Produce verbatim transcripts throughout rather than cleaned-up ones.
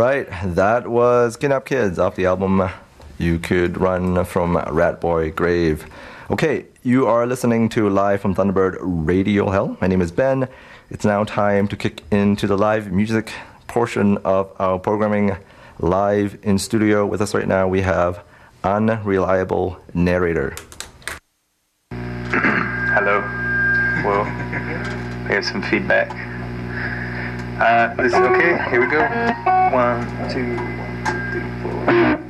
right, that was Kidnap Kids off the album You Could Run from Ratboy Grave. Okay, you are listening to Live from Thunderbird Radio Hell. My name is Ben. It's now time to kick into the live music portion of our programming. Live in studio with us right now, we have Unreliable Narrator. Hello. Well, here's some feedback. Uh, this okay? Here we go. One, two, three, four.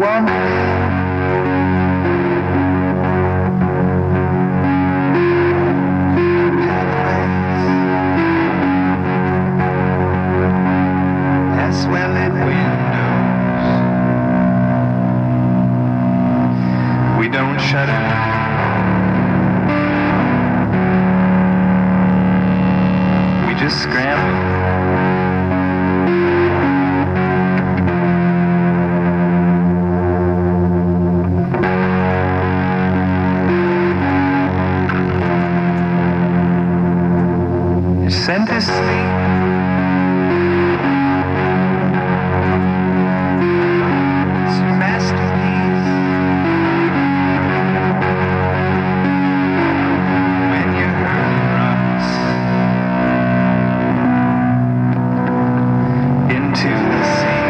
walk. As well as windows. We don't shudder. We just scramble. Sent to sleep. It's your masterpiece. When your hurt rocks into the sea.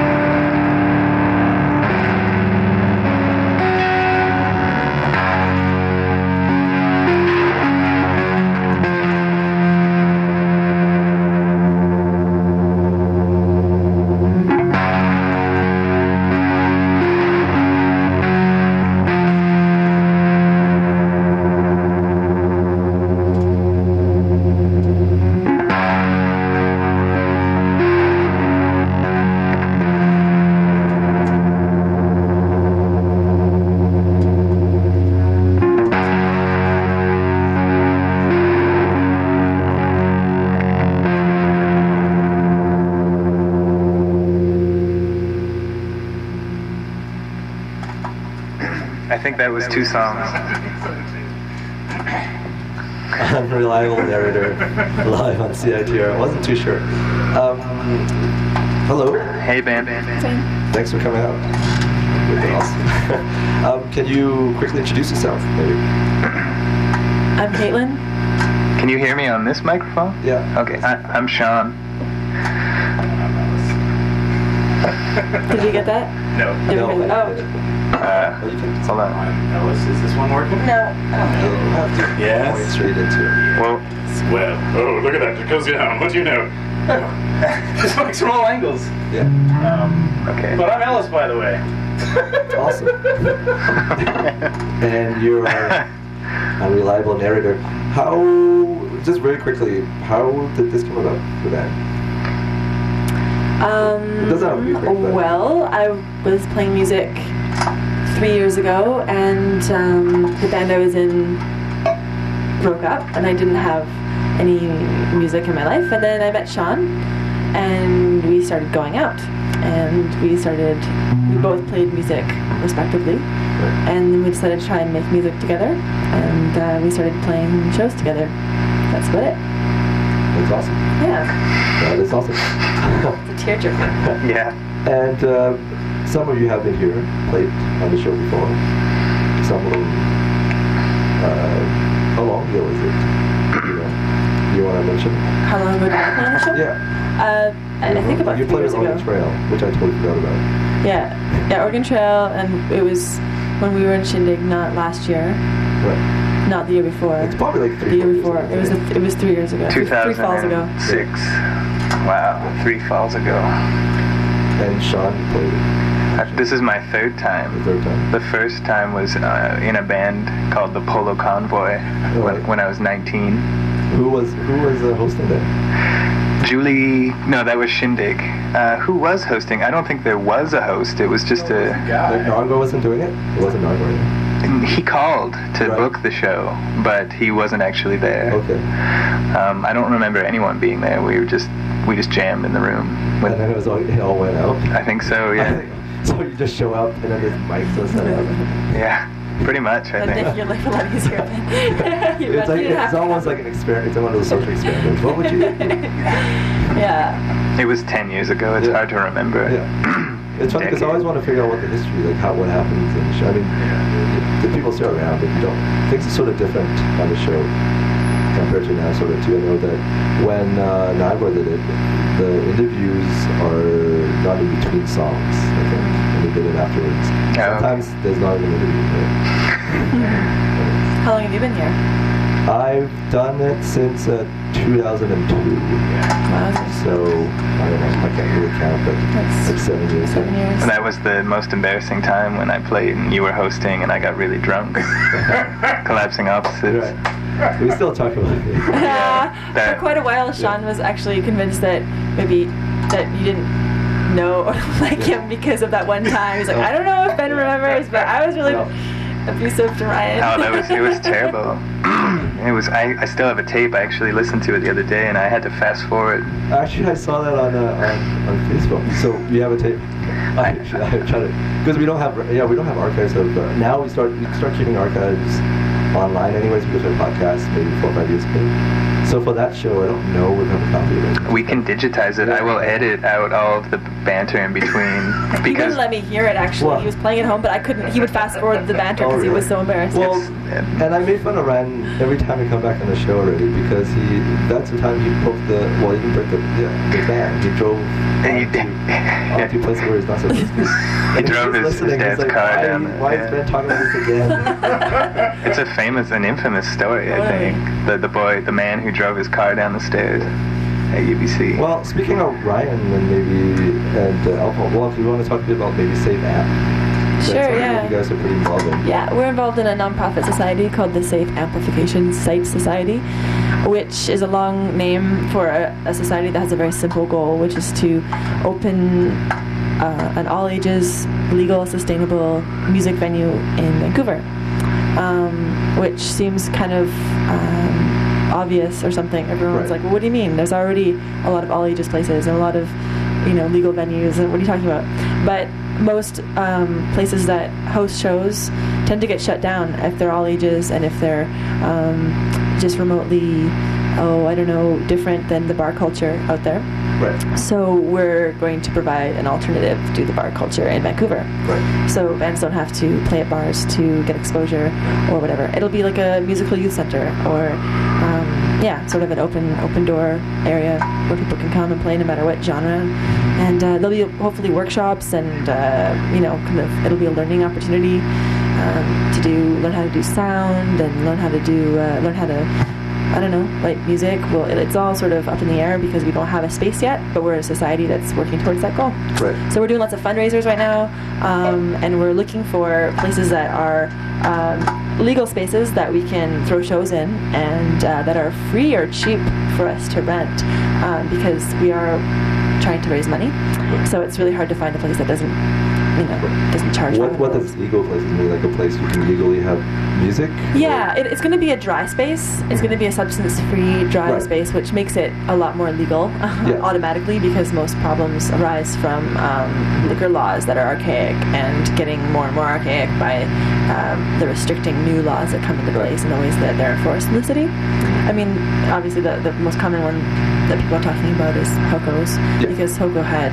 I think that was two songs. Unreliable narrator live on C I T R. I wasn't too sure. Um, hello. Hey, Ben. Thanks for coming out. You've been awesome. um, can you quickly introduce yourself, maybe? I'm Caitlin. Can you hear me on this microphone? Yeah. Okay, I, I'm Sean. Did you get that? No. Did No. we- Oh. Uh, Well, you can hold on. Ellis, is this one working? No. You have to Yes. point straight into it. Well, Well, oh, look at that. It goes down. What do you know? This makes from all angles. Yeah. Um, okay. but I'm Ellis, by the way. Awesome. And you're a reliable narrator. How, just very quickly, how did this come about, the band? Um, It doesn't have to be quick, but- well, I was playing music three years ago, and um, the band I was in broke up, and I didn't have any music in my life. And then I met Sean, and we started going out, and we started. We both played music respectively, and then we decided to try and make music together, and uh, we started playing shows together. That's about it. That's awesome. Yeah, That is awesome. it's a tearjerker. Yeah. And uh, some of you have been here, played on the show before. Some of them. Uh, how long ago is it? You know, you want to mention? How long ago did I play on the show? Yeah. Uh, I, I think about you three played years on ago. Oregon Trail, which I totally forgot about. Yeah, yeah, Oregon Trail, and it was when we were in Shindig, not last year, Right. not the year before. It's probably like three. the year four before. years It was ago. a, it was three years ago. Three, three falls ago. two thousand six. Wow, three falls ago. And Sean played it Uh, This is my third the time. third time. The first time was uh, in a band called the Polo Convoy Right. when, when I was nineteen. Who was who was uh, hosting that? Julie, no, that was Shindig. Uh, who was hosting? I don't think there was a host. It was just a. Like Nargo wasn't doing it. It wasn't Nargo. Right? He called to Right. book the show, but he wasn't actually there. Okay. Um, I don't remember anyone being there. We were just we just jammed in the room. With, And then it was all, it all went out. I think so. Yeah. So you just show up and then there's mics all set up. Yeah. Pretty much. I That think. make your life a lot easier. you It's like you didn't have it's to almost have- like an experiment. It's one of those social experiments. What would you do? Yeah. It was ten years ago. It's Yeah. hard to remember. Yeah. It's funny because I always want to figure out what the history, like how what happens in the show. I mean, the people still around, but you don't. Things are sort of different on the show compared to now, sort of too. I know that when uh, Nagua did it, the interviews are not in between songs. I think, and they did it afterwards. Oh, okay. Sometimes there's not even an interview. Right? How long have you been here? I've done it since uh, two thousand two. Wow. So, I don't know, I can't really count, but That's like seven years. seven years. And that was the most embarrassing time when I played and you were hosting and I got really drunk. Collapsing opposites. Right. We still talk about it. Yeah. that- For quite a while, Sean Yeah. was actually convinced that maybe that you didn't know or like him because of that one time. He's like, I don't know if Ben remembers, but I was really No. abusive to Ryan. Oh, that was it was terrible. It was. I, I still have a tape. I actually listened to it the other day, and I had to fast forward. Actually, I saw that on uh, on, on Facebook. So you have a tape? I, I try to because we don't have yeah we don't have archives of uh, now we start we start keeping archives online anyways because we have podcasts maybe four or five years ago. So for that show, I don't know we have a copy of it. We can digitize it. I will edit out all of the banter in between He because wouldn't let me hear it actually. Well- He was playing at home, but I couldn't. He would fast forward the banter Oh, because he was really? so embarrassed. Well, It's- and I made fun of Ryan every time he come back on the show already because he that's the time he broke the well he didn't break the yeah, the band. He drove And he onto, did. onto places where he's not supposed to. He And drove was his- his listening, he's dad's like, car why, down there, Why yeah. is Ben talking about this again? It's a famous and infamous story, I Really? think. The the boy, the man who drove his car down the stairs at U B C. Well, speaking of Ryan and maybe and uh, alcohol, well, if you want to talk a bit about maybe Safe Amp. That's Sure, something yeah. that You guys are pretty involved in. Yeah, we're involved in a nonprofit society called the Safe Amplification Site Society, which is a long name for a, a society that has a very simple goal, which is to open uh, an all-ages, legal, sustainable music venue in Vancouver, um, which seems kind of um, obvious or something. Everyone's Right. like, well, what do you mean? There's already a lot of all-ages places and a lot of, you know, legal venues, and what are you talking about? But most um, places that host shows tend to get shut down if they're all ages and if they're um, just remotely, oh, I don't know, different than the bar culture out there. Right. So we're going to provide an alternative to the bar culture in Vancouver. Right. So bands don't have to play at bars to get exposure or whatever. It'll be like a musical youth center or, um, yeah, sort of an open open door area where people can come and play no matter what genre. And uh, there'll be hopefully workshops and, uh, you know, kind of, it'll be a learning opportunity um, to do, learn how to do sound and learn how to do, uh, learn how to, I don't know, like music. Well, it, it's all sort of up in the air because we don't have a space yet, but we're a society that's working towards that goal. Right. So we're doing lots of fundraisers right now, um, and we're looking for places that are um, legal spaces that we can throw shows in and uh, that are free or cheap for us to rent um, because we are trying to raise money. So it's really hard to find a place that doesn't, you know, doesn't charge. What for what it. does legal places mean? Like a place you can legally have music? Yeah, it, it's going to be a dry space. It's going to be a substance-free dry Right. space, which makes it a lot more legal Yeah. automatically because most problems arise from um, liquor laws that are archaic and getting more and more archaic by um, the restricting new laws that come into Right. place and the ways that they're enforced in the city. I mean, obviously the, the most common one that people are talking about is Hoko's Yeah. because Hoko had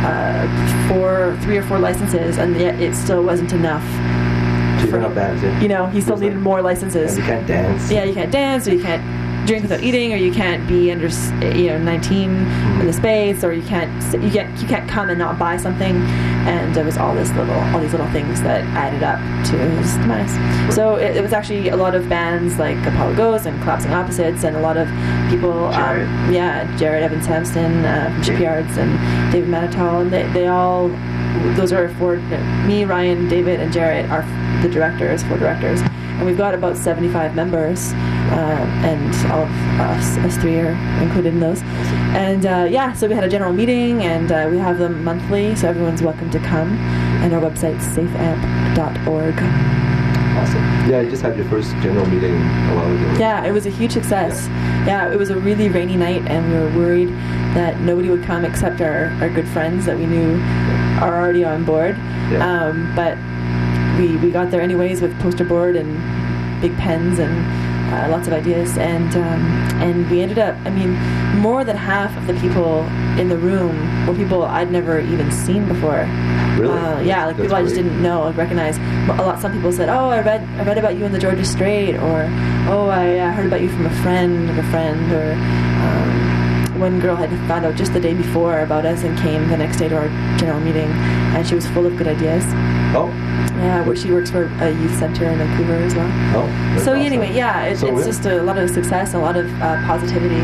uh, four, three or four licenses, and yet it still wasn't enough. Keeping for- up bands, yeah. You know, he still It's like- needed more licenses. And you can't dance. Yeah, you can't dance, or you can't drink without eating, or you can't be under, s- you know, nineteen in the space, or you can't, s- you can't, you can't come and not buy something. And there was all this little, all these little things that added up to his demise. So it, it was actually a lot of bands like Apollo Ghost and Collapsing Opposites, and a lot of people, Jared. um, yeah, Jared Evans Sampson uh, from Shipyards, and David Manitol, and they, they all, those are four, me, Ryan, David, and Jared are f- the directors, four directors. And we've got about seventy-five members, uh, and all of us, us three are included in those. And uh, yeah, so we had a general meeting, and uh, we have them monthly, so everyone's welcome to come. And our website's safe amp dot org. Awesome. Yeah, you just had your first general meeting a while ago. Yeah, it was a huge success. Yeah, it was a really rainy night, and we were worried that nobody would come except our, our good friends that we knew are already on board. Yeah. Um, but we, we got there anyways with poster board and big pens and uh, lots of ideas, and um, and we ended up, I mean, more than half of the people in the room were people I'd never even seen before. Really? Uh, yeah, like That's people I just great. didn't know, like recognize. A lot. Some people said, "Oh, I read, I read about you in the Georgia Straight," or "Oh, I uh, heard about you from a friend of a friend," or um, one girl had found out just the day before about us and came the next day to our general meeting, and she was full of good ideas. Oh. Yeah, where she works for a youth center in Vancouver as well. Oh. that's So awesome. anyway, yeah, it, So, it's yeah. just a lot of success, a lot of uh, positivity.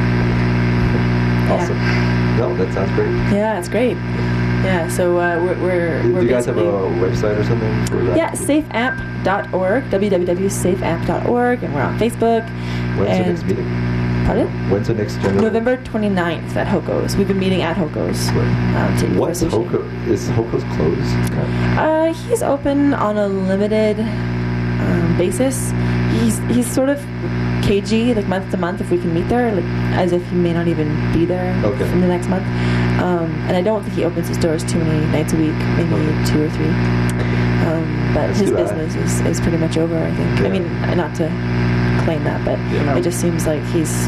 Awesome. No, that sounds great. Yeah, it's great. Yeah, so uh, we're we're, Do we're you guys have a basically- website or something? For that? Yeah, safe amp dot org, w w w dot safe amp dot org, and we're on Facebook. When's and, the next meeting? Pardon? When's the next general? November twenty-ninth at Hoko's. We've been meeting at Hoko's. Um, to eat What's for sushi. Hoko? Is Hoko's closed? Uh, he's open on a limited um, basis. He's he's sort of cagey, like month to month, if we can meet there, like as if he may not even be there Okay. in the next month. Um, and I don't think he opens his doors too many nights a week, maybe Okay. two or three. Um, but That's his too bad. business is, is pretty much over, I think. Yeah. I mean, not to claim that, but Yeah. it just seems like he's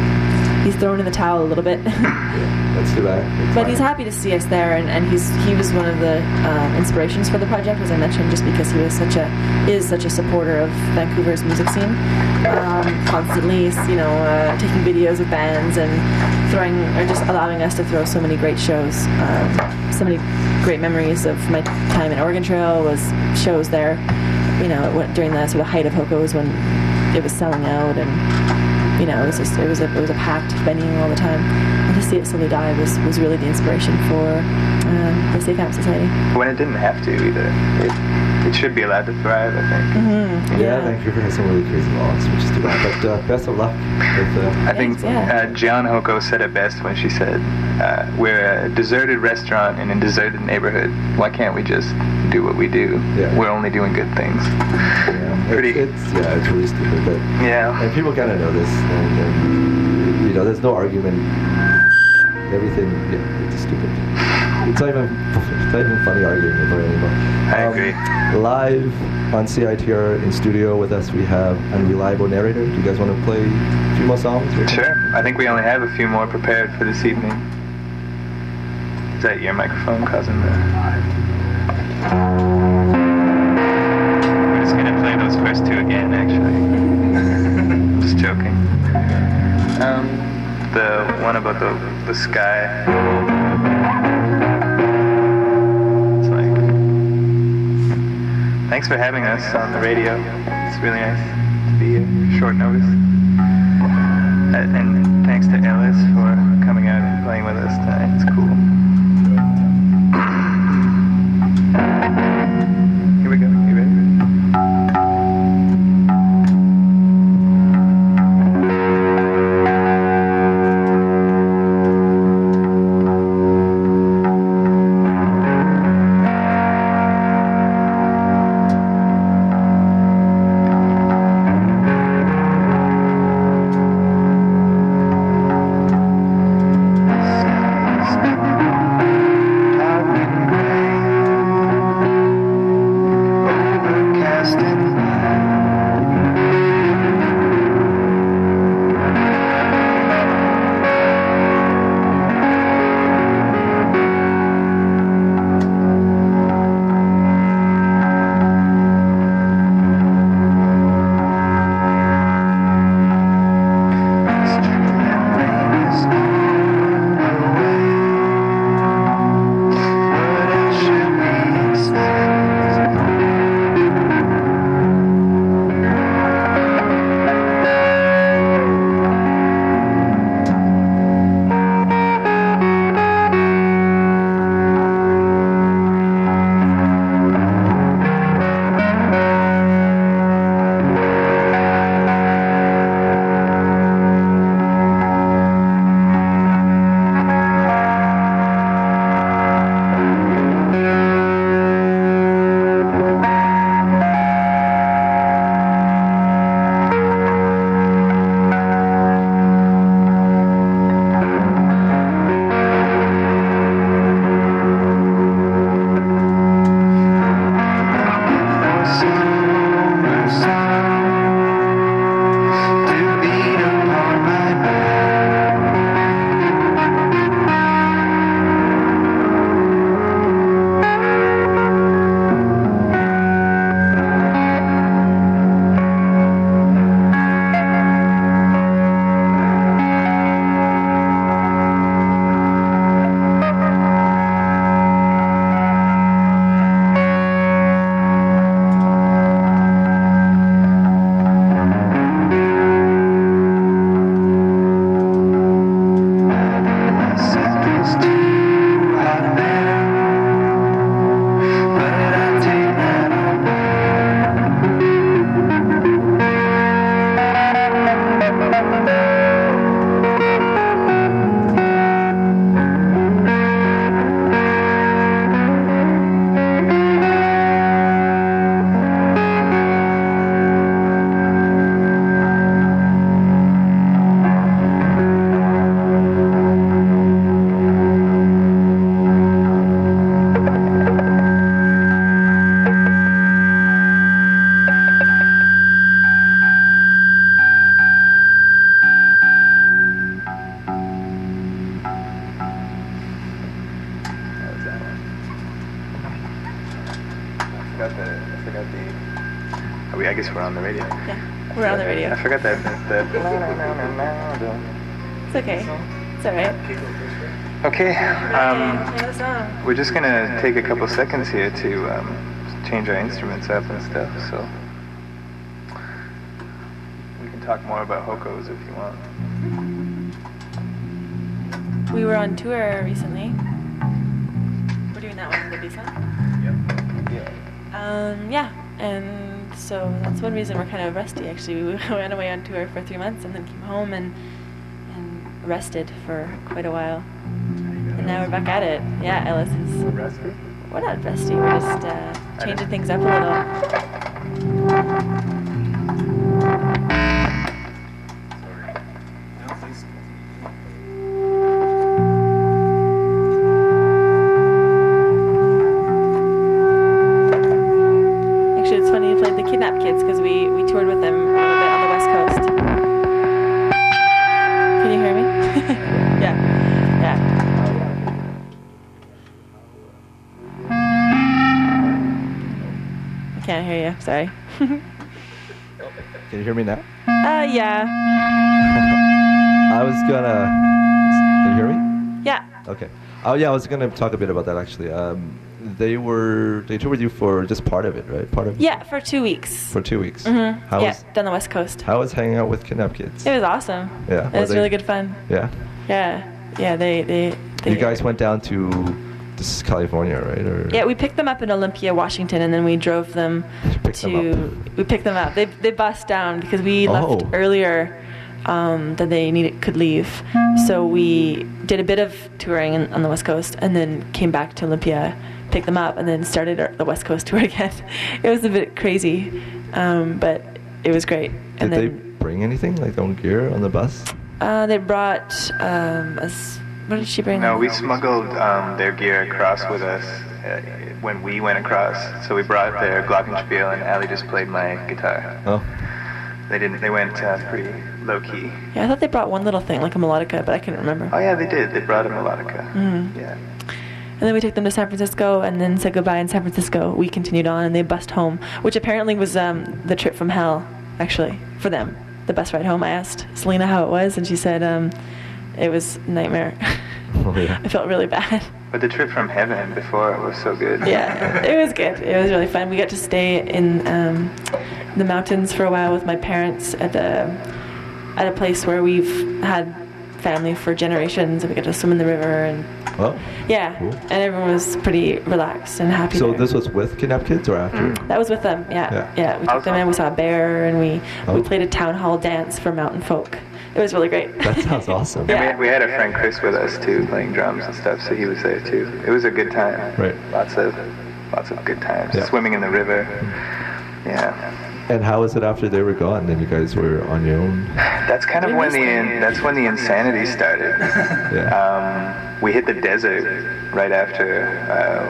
he's thrown in the towel a little bit. Yeah, that's too bad. It's But fine. he's happy to see us there, and, and he's he was one of the uh, inspirations for the project, as I mentioned, just because he was such a is such a supporter of Vancouver's music scene, um, constantly, you know, uh, taking videos of bands and throwing or just allowing us to throw so many great shows. Um, so many great memories of my time in Oregon Trail was shows there. You know, it went during the sort of height of Hoko's when it was selling out, and you know, it was just it was a it was a packed venue all the time. And to see it slowly die was, was really the inspiration for um, the Safe Amp Society. When it didn't have to either. It, it should be allowed to thrive, I think. Mm-hmm. Yeah, Vancouver has some really crazy laws, which is too bad. But uh, best of luck with uh, I think Yeah. uh, Gian Hoko said it best when she said, uh, we're a deserted restaurant in a deserted neighborhood. Why can't we just do what we do? Yeah. We're only doing good things. yeah, Pretty- it's, it's yeah, it's really stupid. But Yeah. and people kind of know this, and, and you know, there's no argument. Everything, yeah, it's stupid. It's not even it's not even funny arguing about it anymore. I Um, agree. Live on C I T R in studio with us, we have Unreliable Narrator. Do you guys want to play a few more songs? or- Sure. I think we only have a few more prepared for this evening. Is that your microphone causing the... We're just gonna play those first two again, actually. Just joking. Um, the one about the the sky. It's like, thanks for having us on the radio. It's really nice to be here. Short notice. Uh, and thanks to Ellis for coming out and playing with us tonight. It's cool. Here we go. You ready? we, I guess we're on the radio. Yeah, we're on the radio. I forgot that. that, that It's okay. It's all right. okay, um, Play the song. we're just gonna take a couple seconds here to um, change our instruments up and stuff. So we can talk more about hokos if you want. We were on tour recently. We're doing that one with the B-side. Yeah. Um, yeah, and so that's one reason we're kind of rusty. Actually, we went away on tour for three months and then came home and and rested for quite a while. And now we're back at it. Yeah, Ellis is. Rusty? We're not rusty. We're just uh, changing things up a little. Actually, it's funny you played the Kidnap Kids because we, we toured with them a little bit on the West Coast. Can you hear me? Yeah. Yeah. I can't hear you. Sorry. Can you hear me now? Uh, yeah. I was gonna. Can you hear me? Yeah. Okay. Oh yeah, I was gonna talk a bit about that actually. Um, they were they toured with you for just part of it, right? Part of Yeah, for two weeks. for two weeks. Mm-hmm. How yeah, was down the West Coast. how was hanging out with Kidnap Kids? It was awesome. Yeah, It were was they- really good fun. Yeah. Yeah. Yeah, they, they, they You guys went down to this is California, right? Or Yeah, we picked them up in Olympia, Washington, and then we drove them You picked to. them up. We picked them up. They they bussed down because we Oh. left earlier um, than they needed could leave. So we did a bit of touring in, on the West Coast, and then came back to Olympia, picked them up, and then started our, the West Coast tour again. It was a bit crazy, um, but it was great. Did And they then bring anything like their own gear on the bus? uh, they brought um, us. What did she bring? No, them? we smuggled um, their gear across with us uh, when we went across. So we brought their glockenspiel, and Ali just played my guitar. Oh, They didn't. They went uh, pretty low key. Yeah, I thought they brought one little thing, like a melodica, but I couldn't remember. Oh yeah, they did. They brought a melodica. Mhm. Yeah. And then we took them to San Francisco and then said goodbye in San Francisco. We continued on and they bussed home, which apparently was um, the trip from hell, actually, for them. The bus ride home. I asked Selena how it was, and she said um, it was a nightmare. Oh, yeah. I felt really bad. But the trip from heaven before was so good. Yeah, it was good. It was really fun. We got to stay in um, the mountains for a while with my parents at a, at a place where we've had family for generations, and we got to swim in the river and well. yeah, Cool. and everyone was pretty relaxed and happy. So there. this was with Kidnap Kids or after? That was with them, yeah. Yeah. Yeah, we took them in, we saw a bear, and we, Oh. we played a town hall dance for mountain folk. It was really great. That sounds awesome. Yeah. And we, we had our friend Chris with us too, playing drums and stuff, so he was there too. It was a good time. Right. Lots of, lots of good times. Yeah. Swimming in the river. Yeah. And how was it after they were gone? Then you guys were on your own. That's kind of We when the missed in, that's when the insanity started. Yeah. Um, we hit the desert right after uh,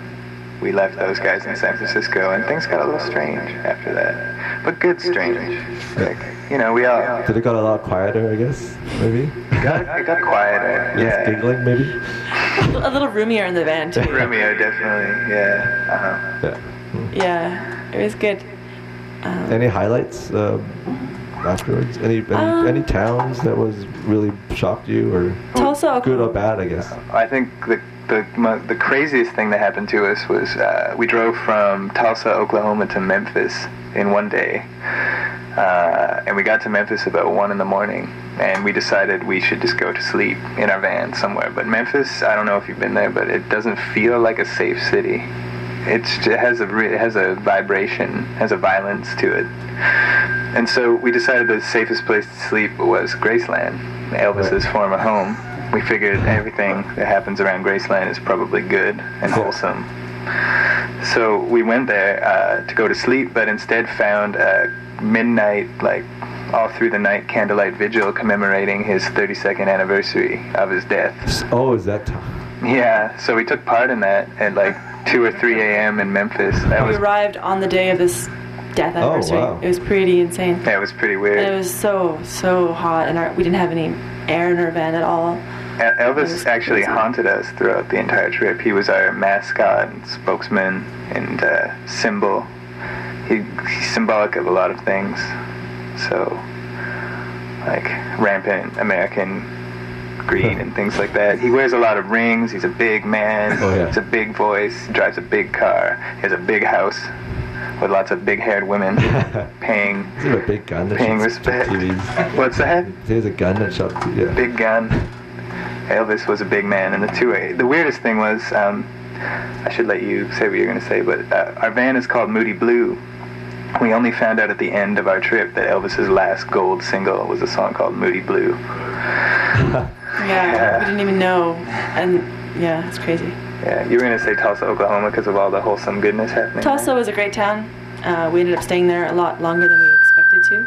we left those guys in San Francisco, and things got a little strange after that. But good strange. Like, you know, we all Did it got a lot quieter? I guess maybe. got, it got quieter. Less Yeah. giggling, maybe. A little roomier in the van, too. Romeo, definitely. Yeah. Uh-huh. Yeah. Hmm. Yeah, it was good. Um, Any highlights um, afterwards? Any any, Um, any towns that was really shocked you, or Tulsa, good or Oklahoma. bad? I guess. I think the the mo- the craziest thing that happened to us was uh, we drove from Tulsa, Oklahoma to Memphis in one day, uh, and we got to Memphis about one in the morning, and we decided we should just go to sleep in our van somewhere. But Memphis, I don't know if you've been there, but it doesn't feel like a safe city. It's, it has a re- it has a vibration, has a violence to it. And so we decided the safest place to sleep was Graceland, Elvis's former home. We figured everything that happens around Graceland is probably good and wholesome. So we went there uh, to go to sleep, but instead found a midnight, like all through the night candlelight vigil commemorating his thirty-second anniversary of his death. Oh, is that? T- Yeah, so we took part in that at like two or three a.m. in Memphis. That we was arrived on the day of this death Oh, anniversary. wow. It was pretty insane. that was pretty weird. And it was so, so hot, and our, we didn't have any air in our van at all. El- It was Elvis actually crazy. haunted us throughout the entire trip. He was our mascot and spokesman and uh, symbol. He he, he's symbolic of a lot of things. So, like rampant American greed and things like that. He wears a lot of rings. He's a big man. Oh, yeah. He's a big voice. He drives a big car. He has a big house with lots of big-haired women paying Is it a big gun that paying shoots respect. T Vs? What's that? There's a gun that shot. Yeah. Big gun. Elvis was a big man, and the two. The weirdest thing was, um, I should let you say what you're going to say, but uh, our van is called Moody Blue. We only found out at the end of our trip that Elvis's last gold single was a song called Moody Blue. Yeah, Yeah. we didn't even know, and yeah, it's crazy. Yeah, you were going to say Tulsa, Oklahoma, because of all the wholesome goodness happening Tulsa there. was a great town. Uh, we ended up staying there a lot longer than we expected to.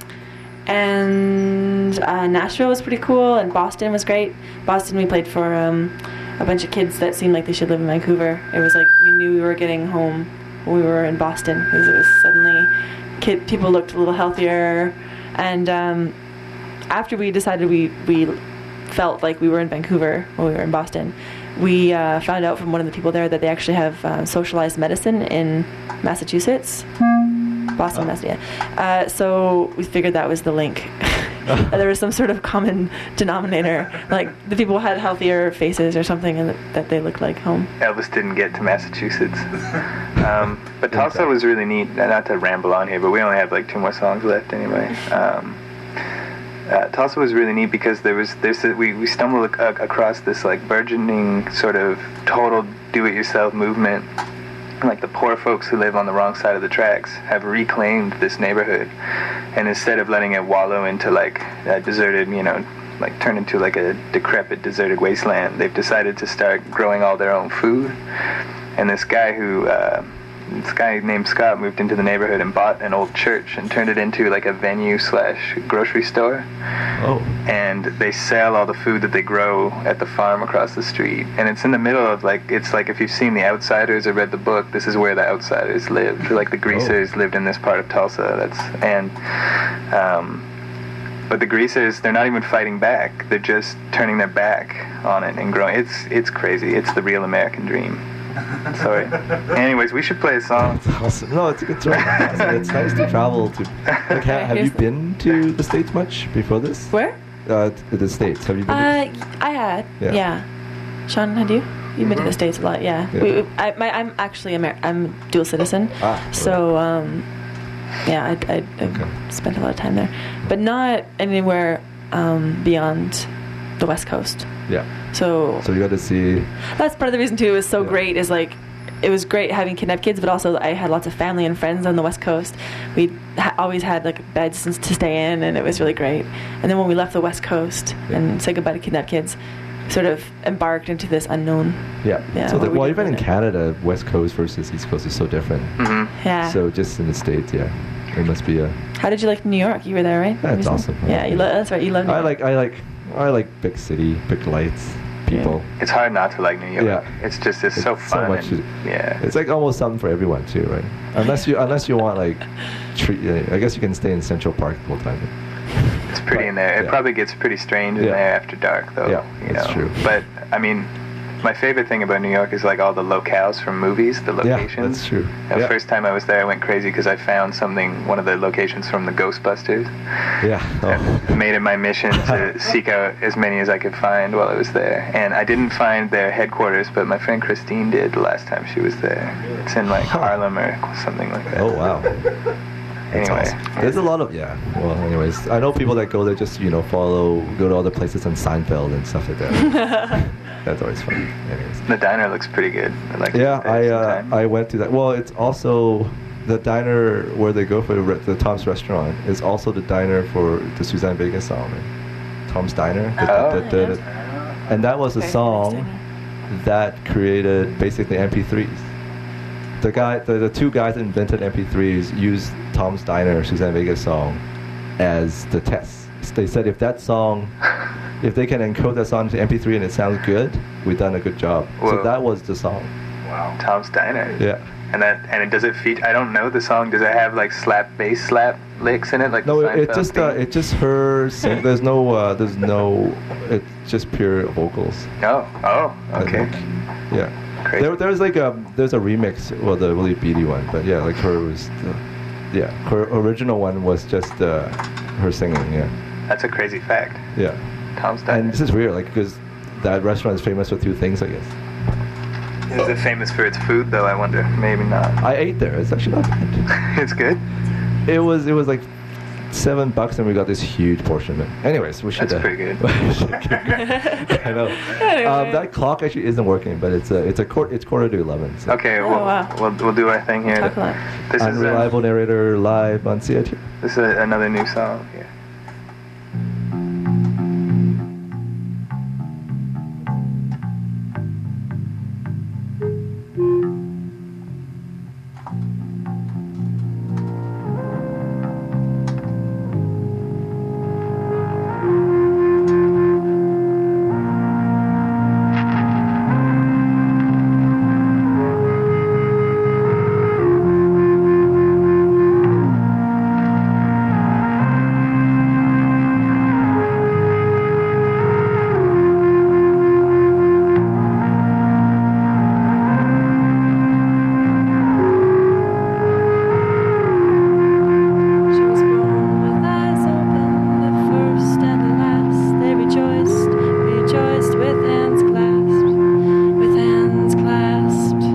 And uh, Nashville was pretty cool, and Boston was great. Boston, we played for um, a bunch of kids that seemed like they should live in Vancouver. It was like we knew we were getting home when we were in Boston, because it was suddenly kid people looked a little healthier. And um, after we decided we we felt like we were in Vancouver when we were in Boston, we uh, found out from one of the people there that they actually have uh, socialized medicine in Massachusetts. Boston, Oh. Massachusetts. Uh, so we figured that was the link. There was some sort of common denominator. Like the people had healthier faces or something, and that, that they looked like home. Elvis didn't get to Massachusetts. Um, but Tulsa was really neat. Not to ramble on here, but we only have like two more songs left anyway. Um, uh, Tulsa was really neat because there was there's a, we we stumbled ac- across this like burgeoning sort of total do-it-yourself movement. Like the poor folks who live on the wrong side of the tracks have reclaimed this neighborhood, and instead of letting it wallow into like a deserted, you know, like turn into like a decrepit, deserted wasteland, they've decided to start growing all their own food. And this guy who, uh, this guy named Scott moved into the neighborhood and bought an old church and turned it into like a venue slash grocery store. Oh. And they sell all the food that they grow at the farm across the street. And it's in the middle of like, it's like if you've seen The Outsiders or read the book, this is where the Outsiders lived. Like the Greasers Oh. lived in this part of Tulsa. That's, and, um, but the Greasers, they're not even fighting back. They're just turning their back on it and growing. It's, it's crazy. It's the real American dream. Sorry. Anyways, we should play a song. That's awesome. No, it's a good song. It's, it's nice to travel to. Like, ha- have you been to the States much before this? Where? Uh, to the States. Have you been? Uh, I had. Yeah. Yeah. Sean, had you? You've been to the States a lot, yeah. Yeah. We, I, my, I'm actually Amer- I'm dual citizen, Ah, so um, yeah, I, I, I Okay. spent a lot of time there, but not anywhere um, beyond the West Coast. Yeah. So, So you got to see. that's part of the reason too. It was so Yeah. great. Is like it was great having kidnapped kids, but also I had lots of family and friends on the West Coast. We ha- always had like beds to stay in, and it was really great. And then when we left the West Coast Yeah. and said goodbye to kidnapped kids, sort of embarked into this unknown. Yeah. Yeah, So the, what we well, did even in with it. Canada, West Coast versus East Coast is so different. hmm Yeah. So just in the States, yeah, it must be a. How did you like New York? You were there, right? That's Recently? awesome. Yeah, you lo- that's right. You love New I York. like I like I like big city, big lights, people. It's hard not to like New York. Yeah. It's just, it's, It's so so fun. much and- to- yeah. It's like almost something for everyone too, right? Unless you unless you want like, treat, I guess you can stay in Central Park the whole time. It's pretty But, in there. It yeah. probably gets pretty strange in Yeah. there after dark, though. Yeah, you that's know. true. But I mean, my favorite thing about New York is like all the locales from movies, the Yeah, locations. that's true. The Yeah. first time I was there, I went crazy because I found something, one of the locations from the Ghostbusters. Yeah. And Oh. made it my mission to seek out as many as I could find while I was there. And I didn't find their headquarters, but my friend Christine did the last time she was there. It's in like Huh. Harlem or something like that. Oh wow. That's Anyway. awesome. There's a lot of yeah. Well, anyways, I know people that go there just you know follow, go to other places on Seinfeld and stuff like that. That's always fun. Anyways. The diner looks pretty good. I'd like to Yeah, go there I uh, sometime. I went to that. Well, it's also the diner where they go for the, re- the Tom's Restaurant is also the diner for the Suzanne Vega song, right? Tom's Diner. The- Oh. the- the- the- and that was a Very song nice that created basically M P threes. The guy, the, the two guys that invented M P threes used Tom's Diner, Suzanne Vega's song, as the test. They said if that song, if they can encode that song to M P three and it sounds good, we've done a good job. So Whoa. that was the song. Wow. Tom's Diner. Yeah. And that and it does it feature? I don't know the song. Does it have like slap bass slap licks in it like No, the it, it Seinfeld just uh, theme? it just her sing. There's no uh, there's no. It's just pure vocals. Oh, oh, I okay. think. Yeah. Crazy. There, there's like a there's a remix, well, the really beady one, but yeah, like her was the, Yeah, her original one was just uh, her singing. Yeah. That's a crazy fact. Yeah. Tom's And Diner. this is weird, like, because that restaurant is famous for two things, I guess. Is it famous for its food, though? I wonder. Maybe not. I ate there. It's actually not bad. It's good. It was. It was like seven bucks, and we got this huge portion of it. Anyways, we should. That's uh, pretty good. I know. Anyway. Um, that clock actually isn't working, but it's a. It's a quarter. It's quarter to eleven. So. Okay, Oh, we'll, wow. we'll we'll do our thing here. Talk a lot. This is Unreliable a, narrator live on C I T. this is a, another new song here. She was born with eyes open, the first and the last. They rejoiced, rejoiced with hands clasped, with hands clasped.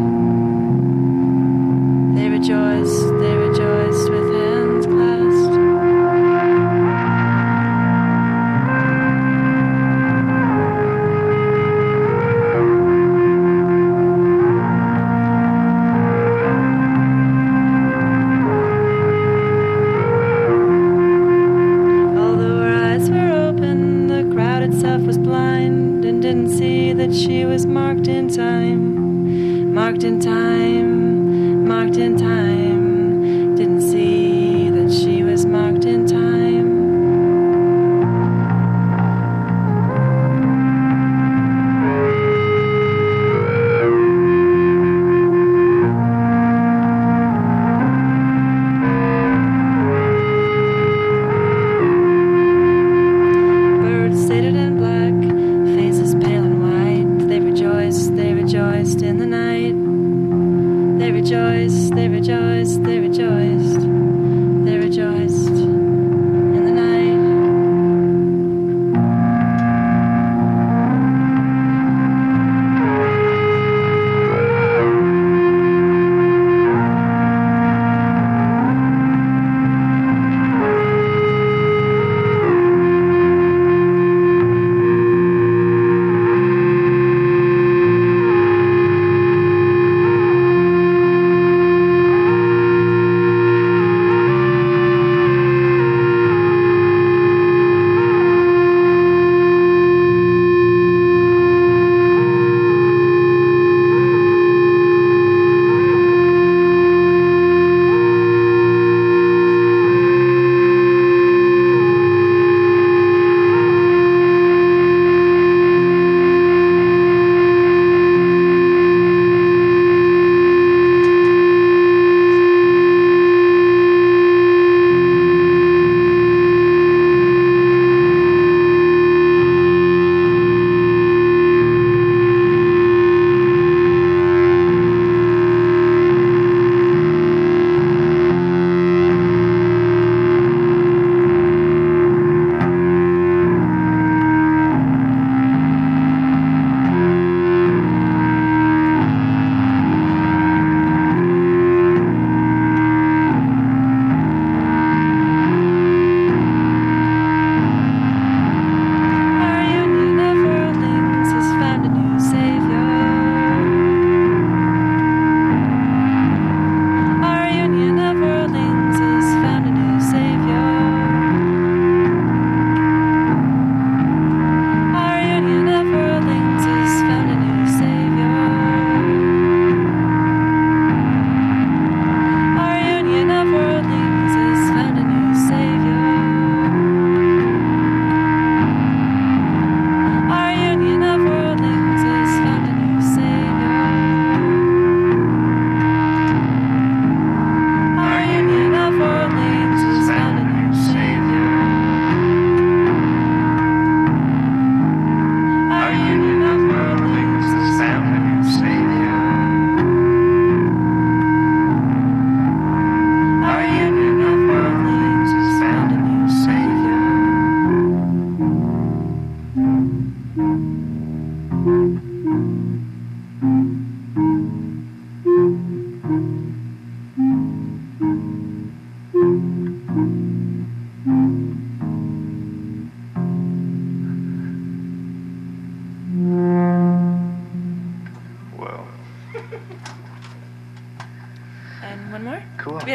They rejoiced, they rejoiced with hands clasped. Although her eyes were open, the crowd itself was blind and didn't see that she was marked in time. Marked in time, marked in time. Didn't see that she was marked in time. Birds sated in black, faces pale and white. They rejoiced, they rejoiced in the night. They rejoiced, they rejoiced.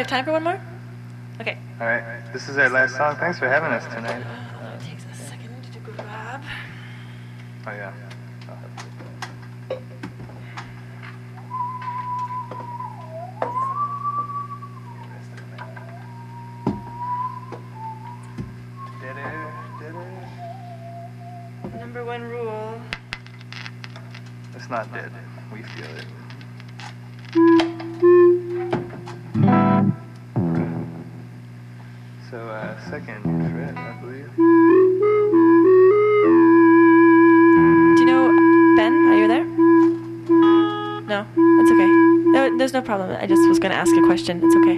have time for one more? Okay. All right. This is our last song. Thanks for having us tonight. Uh, it takes a second to grab. Oh, yeah. Number one rule. It's not dead. We feel it. So, uh, second fret, I believe. Do you know, Ben, are you there? No, that's okay. No, there's no problem. I just was going to ask a question. It's okay.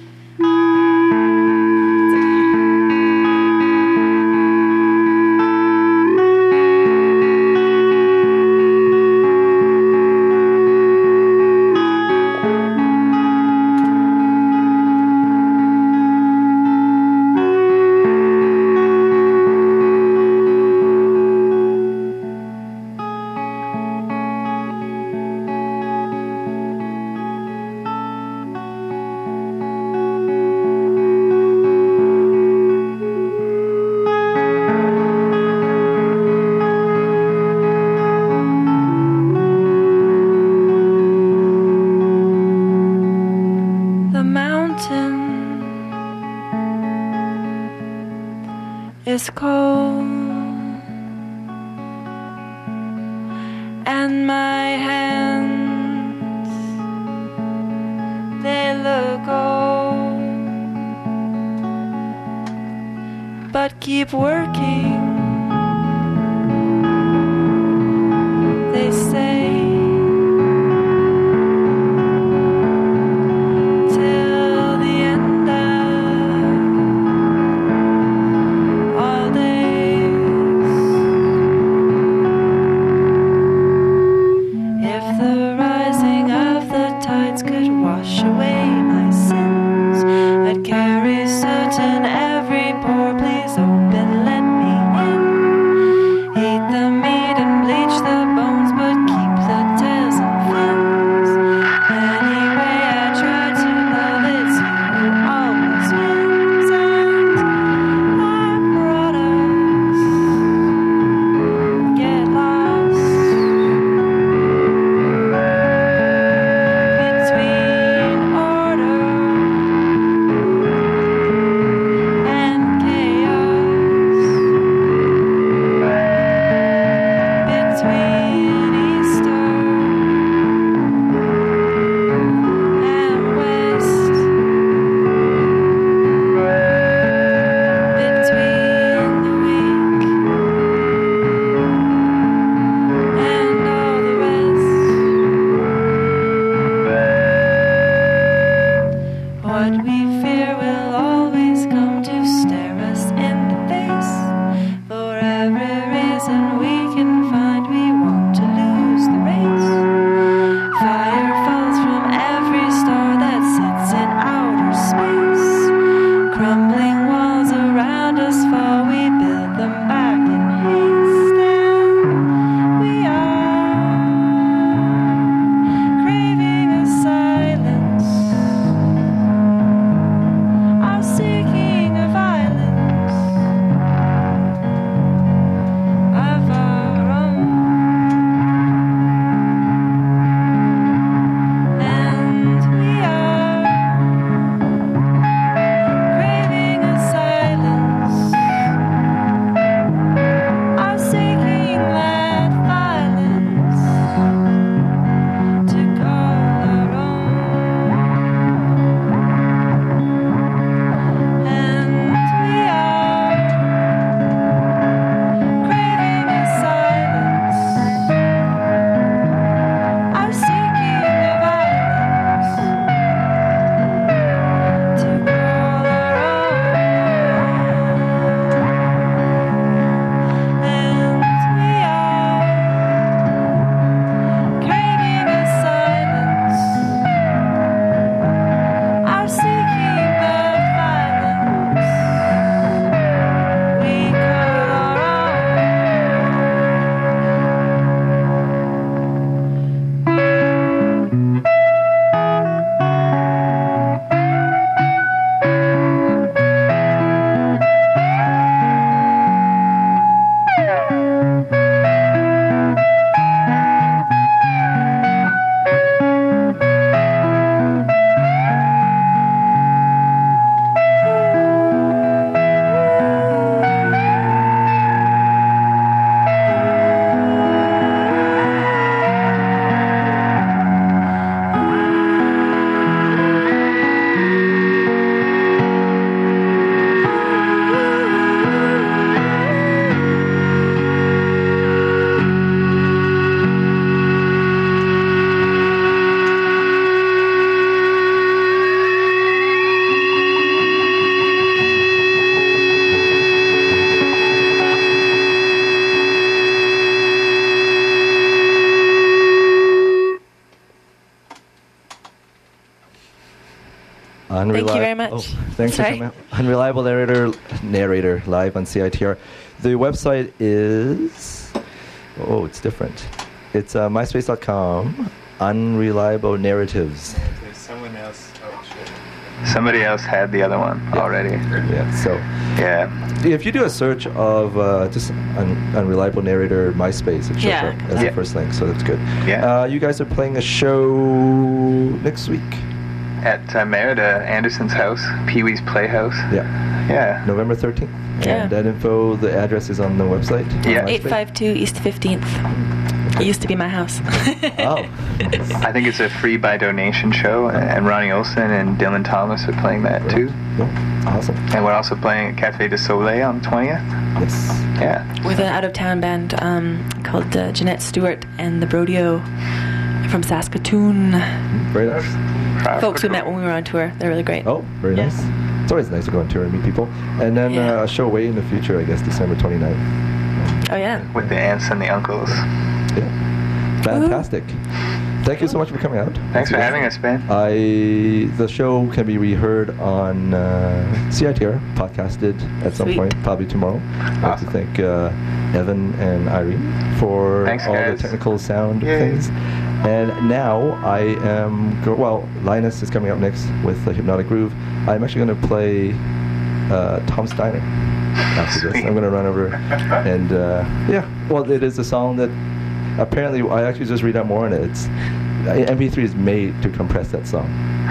Is cold, and my hands, they look old, but keep working, they say, till the end of could wash away my sins. I'd carry soot in every pore. Please open, let me in. Eat the meat and bleach the bones, but keep the tails and fins. Anyway, I try to love it, so who always wins. And our products get lost between order and chaos, between Easter and West, between the weak and all the rest. What we fear will always come to stare us in the face. For every reason we can find, we want to lose the race. Fire falls from every star that sits in outer space. Crumbling walls around us fall, we build them back in haste. And we are craving a silence, are seeking a violence of our Thank you Unreli- very much. Oh, thanks Sorry. for coming out. Unreliable narrator, narrator live on C I T R. The website is, oh, it's different. It's uh, myspace dot com, Unreliable Narratives. There's someone else. Oh, shit. Somebody else had the other one Yeah. already. Yeah, so Yeah. if you do a search of uh, just un- Unreliable Narrator MySpace, it shows Yeah. up as Yeah. the first link, so that's good. Yeah. Uh, you guys are playing a show next week. At uh, Merida Anderson's house, Pee Wee's Playhouse. Yeah, Yeah. November thirteenth. Yeah. And that info, the address is on the website. on Yeah. MySpace. eight five two East fifteenth. It used to be my house. Oh. I think it's a free by donation show, and Ronnie Olson and Dylan Thomas are playing that too. Yeah. Awesome. And we're also playing at Cafe de Soleil on the twentieth. Yes. Yeah. With an out-of-town band um, called uh, Jeanette Stewart and the Brodeo from Saskatoon. Very nice. Folks we met when we were on tour. They're really great. Oh, very Yeah. nice. It's always nice to go on tour and meet people. And then Yeah. uh, a show way in the future, I guess, December twenty-ninth. Oh, yeah. With the aunts and the uncles. Yeah. Fantastic. Thank you so much for coming out. Thanks for having us, Ben. I the show can be reheard on uh, C I T R, podcasted at some Sweet. point, probably tomorrow. I'd like to Awesome. thank uh, Evan and Irene for Thanks, all guys. the technical sound Yay. things. And now I am go- well. Linus is coming up next with the Hypnotic Groove. I'm actually going to play uh, Tom Steiner after this. Sweet. I'm going to run over and uh, yeah. Well, it is a song that apparently I actually just read up more on it. It's M P three is made to compress that song.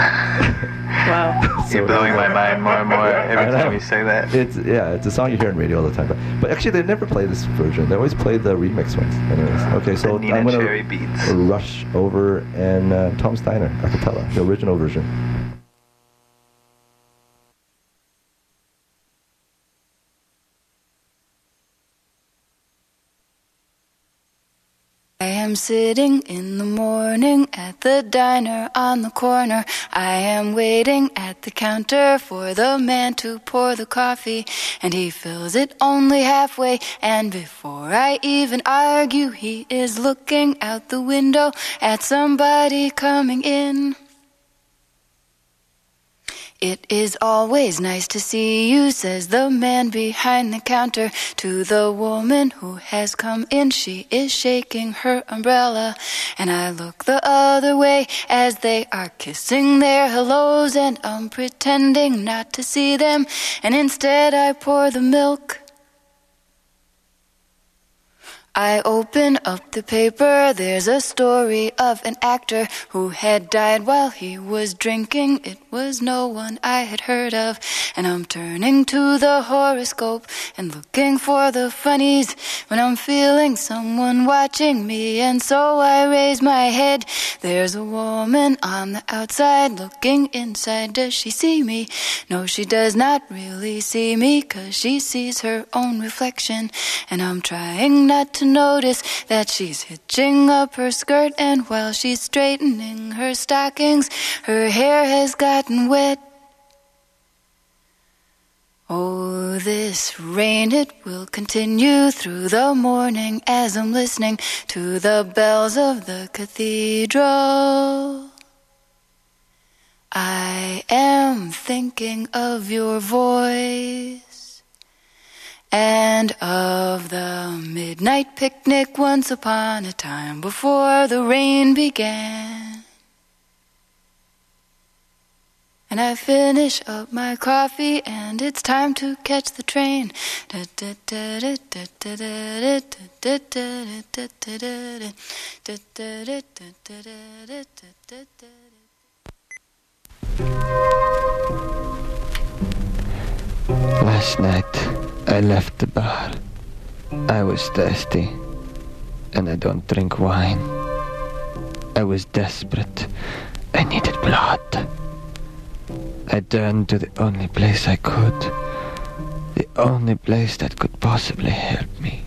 Wow. So- You're blowing my mind more and more every I know. time you say that. It's yeah, it's a song you hear on radio all the time. But, but actually, they never play this version. They always play the remix ones. Anyways, okay, so The Nina I'm gonna Cherry beats. rush over and uh, Tom Steiner a cappella, the original version. I am sitting in the morning at the diner on the corner. I am waiting at the counter for the man to pour the coffee, and he fills it only halfway. And before I even argue, he is looking out the window at somebody coming in. It is always nice to see you, says the man behind the counter to the woman who has come in. She is shaking her umbrella, and I look the other way as they are kissing their hellos, and I'm pretending not to see them, and instead I pour the milk. I open up the paper, there's a story of an actor who had died while he was drinking. It was no one I had heard of, and I'm turning to the horoscope and looking for the funnies when I'm feeling someone watching me, and so I raise my head. There's a woman on the outside looking inside. Does she see me? No, she does not really see me, 'cause she sees her own reflection, and I'm trying not to to notice that she's hitching up her skirt, and while she's straightening her stockings, her hair has gotten wet. Oh, this rain, it will continue through the morning as I'm listening to the bells of the cathedral. I am thinking of your voice and of the midnight picnic once upon a time before the rain began. And I finish up my coffee and it's time to catch the train. Last night, I left the bar. I was thirsty, and I don't drink wine. I was desperate. I needed blood. I turned to the only place I could. The only place that could possibly help me.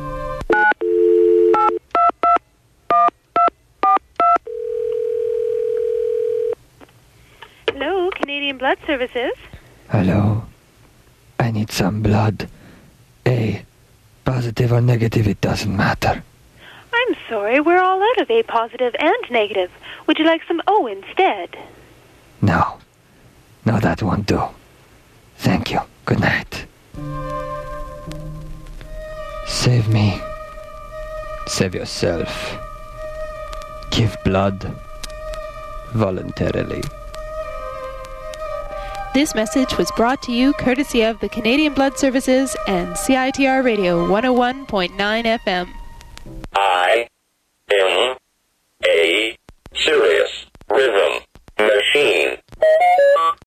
Hello, Canadian Blood Services. Hello? I need some blood. A. Positive or negative, it doesn't matter. I'm sorry, we're all out of A positive and negative. Would you like some O instead? No. No, that won't do. Thank you. Good night. Save me. Save yourself. Give blood. Voluntarily. This message was brought to you courtesy of the Canadian Blood Services and C I T R Radio one oh one point nine F M. I am a serious rhythm.